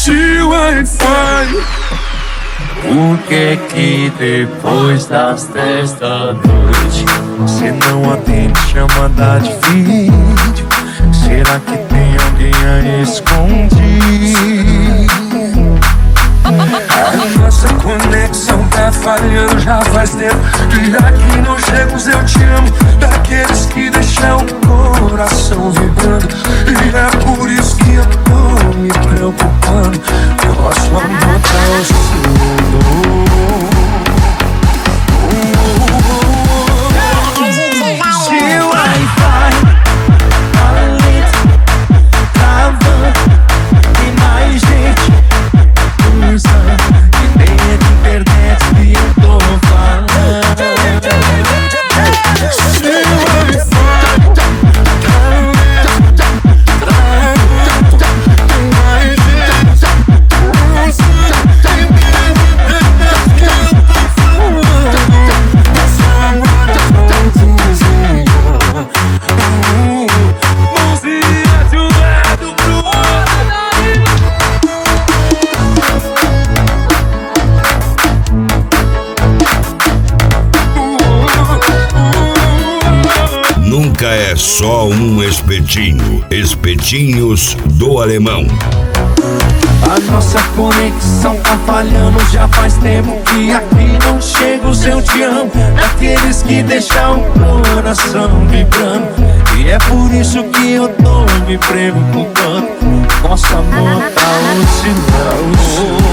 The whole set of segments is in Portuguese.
esse Wi-Fi. Por que depois das 10 da noite você não atende chamada de vídeo? Será que tem alguém a escondido? A nossa conexão tá falhando já faz tempo. E aqui não chega os eu te amo, daqueles que deixam o coração vibrando. E é por isso que eu tô me preocupando. Nosso amor tá oscilando. Se o Wi-Fi travando e mais gente usa, e nem é de internet que eu tô falando. Se o Wi-Fi tem mais gente usa, e nem é de internet que eu tô falando. Essa agora não desliga. Mãozinha de um lado pro outro. Nunca é só um espetinho. Espetinhos do Alemão. A nossa conexão tá falhando já faz tempo. E aqui não chega os eu te amo, daqueles que deixam o coração vibrando. E é por isso que eu tô me preocupando. Nosso amor tá oscilando.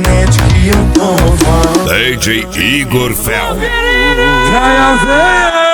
DJ Igor Fel. Venha, venha.